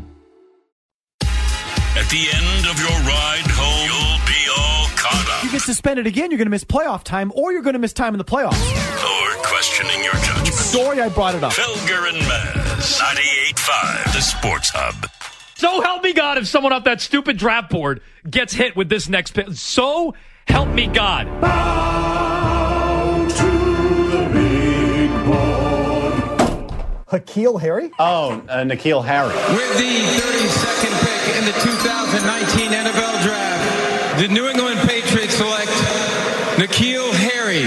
At the end of your ride home, you'll be all caught up. You get suspended again, you're going to miss playoff time, or you're going to miss time in the playoffs. Or questioning your judgment. Sorry I brought it up. Felger and Maz, ninety-eight point five, The Sports Hub. So help me God if someone off that stupid draft board gets hit with this next pick. So help me God. Bow to the big board. Hakeem Harry? Oh, uh, N'Keal Harry. With the thirty-second pick in the two thousand nineteen N F L Draft, the New England Patriots select N'Keal Harry.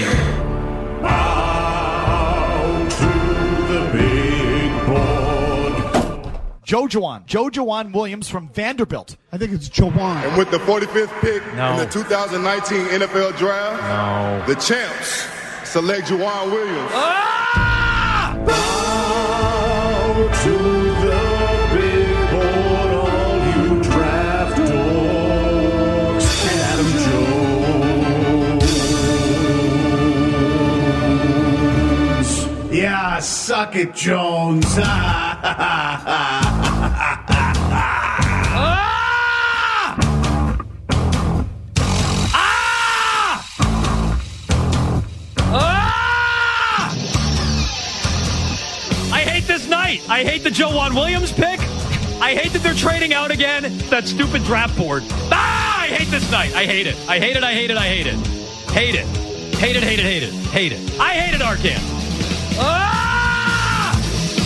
Bow to the big board. Jojuan. Jojuan Williams from Vanderbilt. I think it's Jojuan. And with the forty-fifth pick No. in the two thousand nineteen N F L Draft, No. the champs select Juwan Williams. Bow to the big board, all you draft dorks. Adam Jones. Yeah, suck it, Jones. I hate this night. I hate the Jojuan Williams pick. I hate that they're trading out again. That stupid draft board. Ah! I hate this night. I hate it. I hate it. I hate it. I hate it. Hate it. Hate it. Hate it. Hate it. Hate it. I hate it, Arcan. Ah!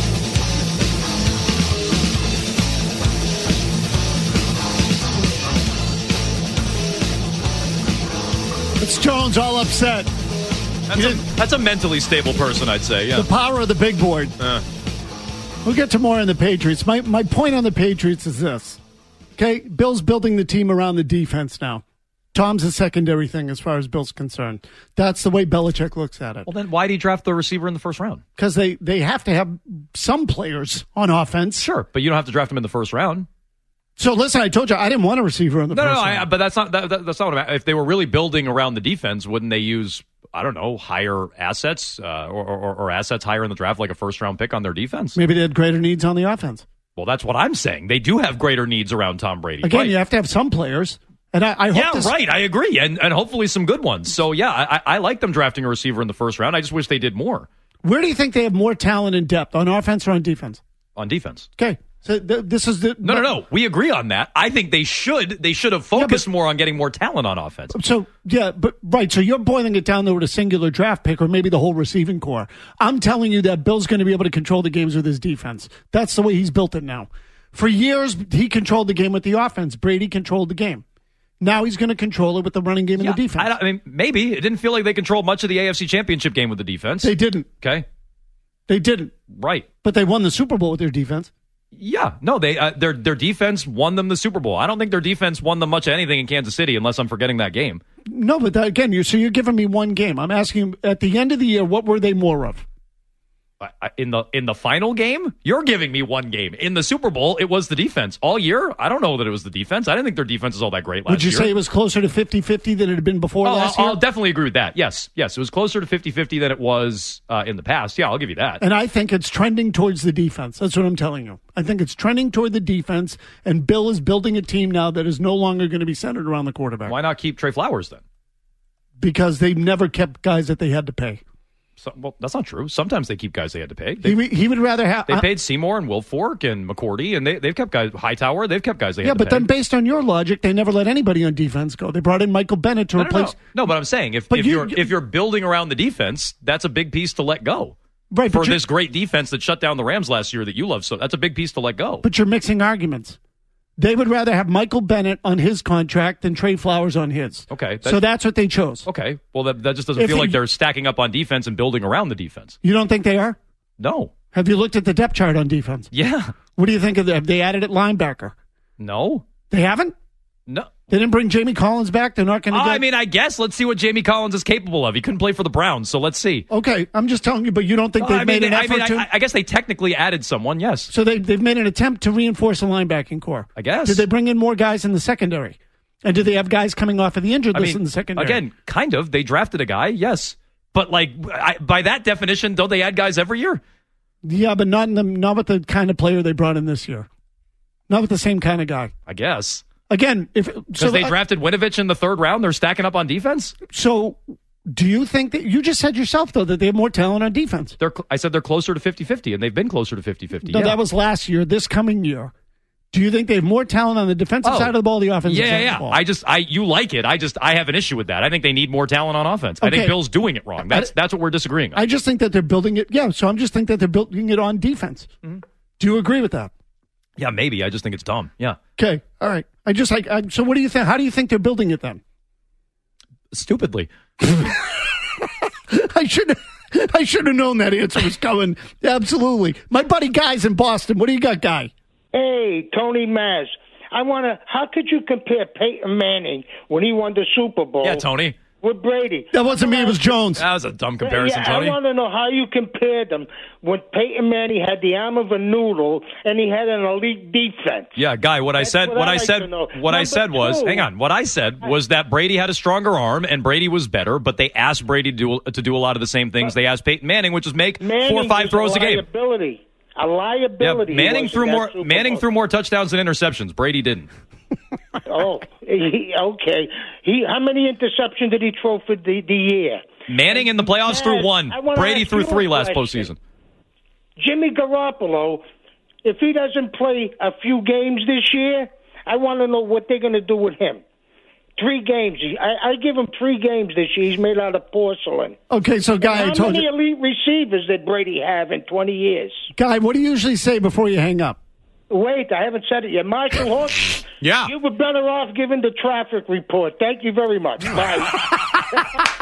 It's Jones all upset. That's a, that's a mentally stable person, I'd say. Yeah. The power of the big board. Uh. We'll get to more on the Patriots. My my point on the Patriots is this. Okay, Bill's building the team around the defense now. Tom's a secondary thing as far as Bill's concerned. That's the way Belichick looks at it. Well, then why did he draft the receiver in the first round? Because they, they have to have some players on offense. Sure, but you don't have to draft him in the first round. So listen, I told you I didn't want a receiver in the no, first no, round. I, but that's not that, that, that's not what I'm. If they were really building around the defense, wouldn't they use I don't know higher assets uh, or, or, or assets higher in the draft, like a first round pick on their defense? Maybe they had greater needs on the offense. Well, that's what I'm saying. They do have greater needs around Tom Brady. Again, right. you have to have some players. And I, I hope yeah, this, right. I agree, and and hopefully some good ones. So yeah, I, I like them drafting a receiver in the first round. I just wish they did more. Where do you think they have more talent and depth, on offense or on defense? On defense. Okay, so th- this is the no, no, no. We agree on that. I think they should they should have focused yeah, but, more on getting more talent on offense. So yeah, but right. So you're boiling it down to a singular draft pick, or maybe the whole receiving core. I'm telling you that Bill's going to be able to control the games with his defense. That's the way he's built it now. For years, he controlled the game with the offense. Brady controlled the game. Now he's going to control it with the running game yeah, and the defense. I, I mean, maybe. It didn't feel like they controlled much of the A F C Championship game with the defense. They didn't. Okay. They didn't. Right. But they won the Super Bowl with their defense. Yeah. No, they uh, their their defense won them the Super Bowl. I don't think their defense won them much of anything in Kansas City, unless I'm forgetting that game. No, but that, again, you so you're giving me one game. I'm asking you, at the end of the year, what were they more of? In the in the final game, you're giving me one game. In the Super Bowl, it was the defense. All year, I don't know that it was the defense. I didn't think their defense was all that great last year. Would you year. say it was closer to fifty-fifty than it had been before oh, last I'll, year? I'll definitely agree with that. Yes, yes. It was closer to fifty-fifty than it was uh, in the past. Yeah, I'll give you that. And I think it's trending towards the defense. That's what I'm telling you. I think it's trending toward the defense, and Bill is building a team now that is no longer going to be centered around the quarterback. Why not keep Trey Flowers then? Because they've never kept guys that they had to pay. So, well, that's not true. Sometimes they keep guys they had to pay. They, He, he would rather have. they uh, paid Seymour and Will Fork and McCourty, and they, they've kept guys, Hightower, they've kept guys they Yeah, had to but pay. then based on your logic, they never let anybody on defense go. They brought in Michael Bennett to no, no, replace. no. no, but I'm saying if, But if, you- you're, if you're building around the defense, that's a big piece to let go. Right, but For you're- this great defense that shut down the Rams last year that you love so, that's a big piece to let go. But you're mixing arguments. They would rather have Michael Bennett on his contract than Trey Flowers on his. Okay. that- So that's what they chose. Okay. Well, that, that just doesn't If feel he- like they're stacking up on defense and building around the defense. You don't think they are? No. Have you looked at the depth chart on defense? Yeah. What do you think of that? Have they added at linebacker? No. They haven't? No. They didn't bring Jamie Collins back? They're not going to Oh, get... I mean, I guess. Let's see what Jamie Collins is capable of. He couldn't play for the Browns, so let's see. Okay, I'm just telling you, but you don't think Well, they've I mean, made an I, effort mean to... I, I guess they technically added someone, yes. So they, they've made an attempt to reinforce the linebacking core. I guess. Did they bring in more guys in the secondary? And do they have guys coming off of the injured I list mean, in the secondary? again, kind of. They drafted a guy, yes. But, like, I, by that definition, don't they add guys every year? Yeah, but not in the, not with the kind of player they brought in this year. Not with the same kind of guy. I guess. Again, if Because so they uh, drafted Winovich in the third round, they're stacking up on defense? So, do you think that you just said yourself though that they have more talent on defense? They're, I said they're closer to fifty-fifty, and they've been closer to fifty-fifty. No, yeah. that was last year. This coming year, do you think they have more talent on the defensive Oh. side of the ball, the offensive Yeah, side yeah, of yeah. the ball? I just, I, you like it. I just, I have an issue with that. I think they need more talent on offense. I Okay. think Bill's doing it wrong. That's, that's what we're disagreeing on. I just think that they're building it. Yeah, so I'm just think that they're building it on defense. Mm-hmm. Do you agree with that? Yeah, maybe. I just think it's dumb. Yeah. Okay, all right. I just like. I, so, what do you think? How do you think they're building it then? Stupidly. I should. I should have known that answer was coming. Absolutely. My buddy Guy's in Boston. What do you got, Guy? Hey, Tony Maz. I want to. How could you compare Peyton Manning when he won the Super Bowl? Yeah, Tony. With Brady. That wasn't me. It was Jones. That was a dumb comparison, yeah, Tony. I want to know how you compared them when Peyton Manning had the arm of a noodle and he had an elite defense. Yeah, Guy, what I That's said what what I I like said to know. what I Number said was two. hang on, what I said was that Brady had a stronger arm and Brady was better, but they asked Brady to do to do a lot of the same things they asked Peyton Manning, which is make Manning four or five was throws a game. liability. A Yeah, liability. he Manning was threw in that more Super Manning Bowl. threw more touchdowns than interceptions. Brady didn't. Oh, he, okay. He how many interceptions did he throw for the, the year? Manning in the playoffs threw one. I wanna Brady ask threw you a three last question. postseason. Jimmy Garoppolo, if he doesn't play a few games this year, I want to know what they're going to do with him. Three games. I, I give him three games this year. He's made out of porcelain. Okay, so Guy, How I told many you. elite receivers did Brady have in twenty years? Guy, what do you usually say before you hang up? Wait, I haven't said it yet. Marshall Hawk, Yeah. you were better off giving the traffic report. Thank you very much. Bye.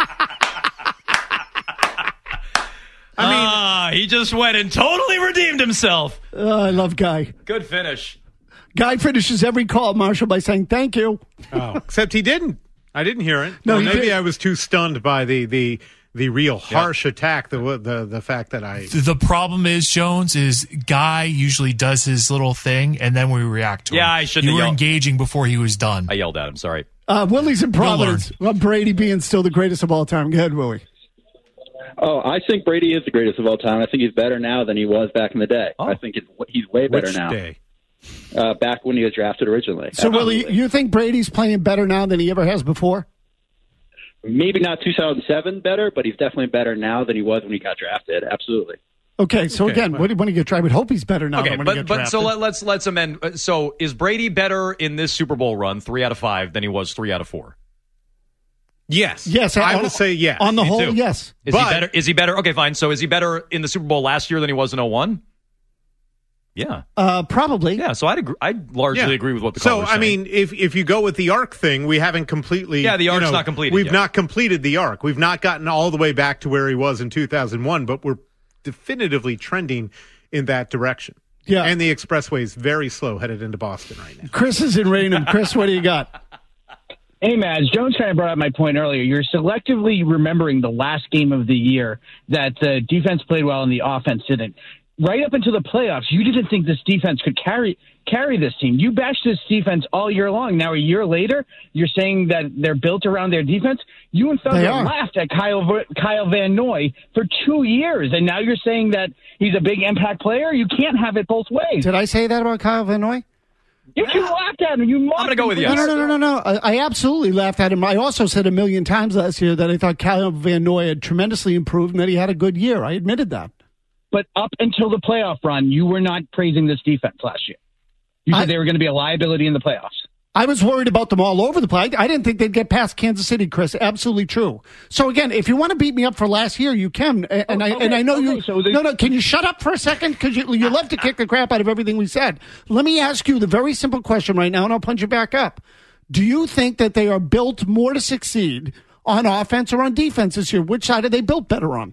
I mean, ah, he just went and totally redeemed himself. Uh, I love Guy. Good finish. Guy finishes every call, Marshall, by saying thank you. Oh, except he didn't. I didn't hear it. No, Well, he maybe did. I was too stunned by the the the real harsh attack. The the the fact that I The problem is, Jones, is Guy usually does his little thing, and then we react to him. Yeah, I shouldn't You have were yelled. engaging before he was done. I yelled at him. Sorry. Uh, Willie's in Providence. Well, Brady being still the greatest of all time. Go ahead, Willie. Oh, I think Brady is the greatest of all time. I think he's better now than he was back in the day. I think it's, he's way better Which now. day? Uh, back when he was drafted originally. So, Willie, you think Brady's playing better now than he ever has before? Maybe not two thousand seven better, but he's definitely better now than he was when he got drafted. Absolutely. Okay, so Okay, again, well- when he gets drafted, I would hope he's better now Okay, than when but he gets but drafted. so let, let's let's amend. uh, So is Brady better in this Super Bowl run, three out of five, than he was three out of four? Yes. Yes, I on- would say yes. on the Me whole, too. yes. Is But- he better? Is he better? Okay, fine. So is he better in the Super Bowl last year than he was in oh one? Yeah, Uh, probably. yeah. So I'd agree, I'd largely Yeah. agree with what the So caller's I saying. mean, if if you go with the arc thing, we haven't completely. Yeah, the you arc's know, not completed We've yet. not completed the arc. We've not gotten all the way back to where he was in two thousand one, but we're definitively trending in that direction. Yeah. And the expressway is very slow headed into Boston right now. Chris is in Raynham. Chris, what do you got? Hey, Mads, Jones kind of brought up my point earlier. You're selectively remembering the last game of the year that the defense played well and the offense didn't. Right up until the playoffs, you didn't think this defense could carry carry this team. You bashed this defense all year long. Now, a year later, you're saying that they're built around their defense. You and They Felder are. laughed at Kyle V- Kyle Van Noy for two years, and now you're saying that he's a big impact player? You can't have it both ways. Did I say that about Kyle Van Noy? You two laughed at him. You mocked I'm going to go with yes. No, no, no, no, no. I, I absolutely laughed at him. I also said a million times last year that I thought Kyle Van Noy had tremendously improved and that he had a good year. I admitted that. But up until the playoff run, you were not praising this defense last year. You said I, they were going to be a liability in the playoffs. I was worried about them all over the place. I didn't think they'd get past Kansas City, Chris. Absolutely true. So again, if you want to beat me up for last year, you can. And I okay, and I know okay, you. So the, no, no. Can you shut up for a second? Because you you love to kick the crap out of everything we said. Let me ask you the very simple question right now, and I'll punch you back up. Do you think that they are built more to succeed on offense or on defense this year? Which side are they built better on?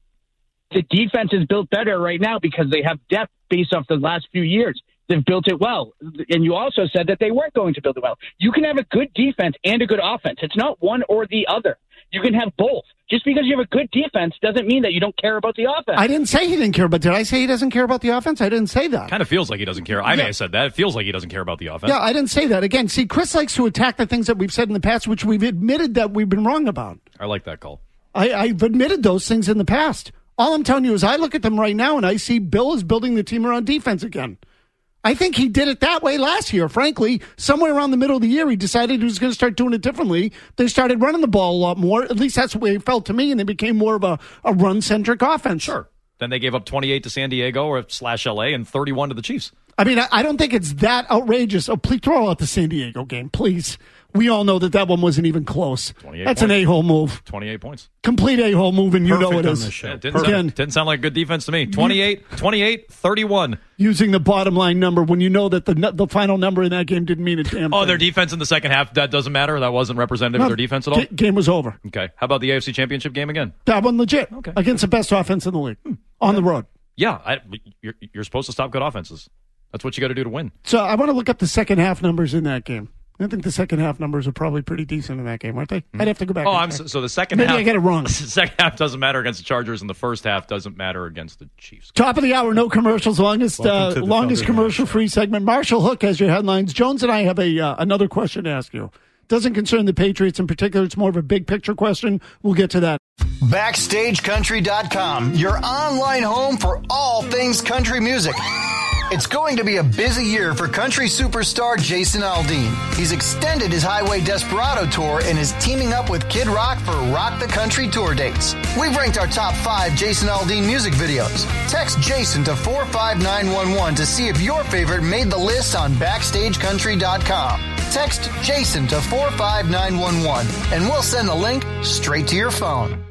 The defense is built better right now because they have depth based off the last few years. They've built it well. And you also said that they weren't going to build it well. You can have a good defense and a good offense. It's not one or the other. You can have both. Just because you have a good defense doesn't mean that you don't care about the offense. I didn't say he didn't care, but did I say he doesn't care about the offense? I didn't say that. Kind of feels like he doesn't care. I yeah. may have said that. It feels like he doesn't care about the offense. Yeah, I didn't say that. Again, see, Chris likes to attack the things that we've said in the past, which we've admitted that we've been wrong about. I like that call. I, I've admitted those things in the past. All I'm telling you is I look at them right now and I see Bill is building the team around defense again. I think he did it that way last year. Frankly, somewhere around the middle of the year, he decided he was going to start doing it differently. They started running the ball a lot more. At least that's the way it felt to me, and they became more of a, a run-centric offense. Sure. Then they gave up twenty-eight to San Diego or slash L A and thirty-one to the Chiefs. I mean, I, I don't think it's that outrageous. Oh, please throw out the San Diego game, please. We all know that that one wasn't even close. That's points. An a-hole move. twenty-eight points. Complete a-hole move, and you Perfect know it is. Yeah, it didn't, sound, didn't sound like good defense to me. twenty-eight, twenty-eight, thirty-one. Using the bottom line number when you know that the the final number in that game didn't mean a damn Oh, thing. Their defense in the second half, that doesn't matter? That wasn't representative no, of their defense at all? G- game was over. Okay. How about the A F C Championship game again? That one legit. Okay. Against the best offense in the league. Hmm. On the road. Yeah. I, you're, you're supposed to stop good offenses. That's what you got to do to win. So I want to look up the second half numbers in that game. I think the second half numbers are probably pretty decent in that game, aren't they? Mm-hmm. I'd have to go back. Oh, I'm so, so the second Maybe half. Maybe I get it wrong. The second half doesn't matter against the Chargers, and the first half doesn't matter against the Chiefs. Top of the hour, no commercials. Longest, uh, longest commercial-free segment. Marshall Hook has your headlines. Jones and I have a uh, another question to ask you. Doesn't concern the Patriots in particular. It's more of a big picture question. We'll get to that. Backstage Country dot com, your online home for all things country music. It's going to be a busy year for country superstar Jason Aldean. He's extended his Highway Desperado tour and is teaming up with Kid Rock for Rock the Country tour dates. We've ranked our top five Jason Aldean music videos. Text Jason to four five nine one one to see if your favorite made the list on Backstage Country dot com. Text Jason to four five nine one one and we'll send the link straight to your phone.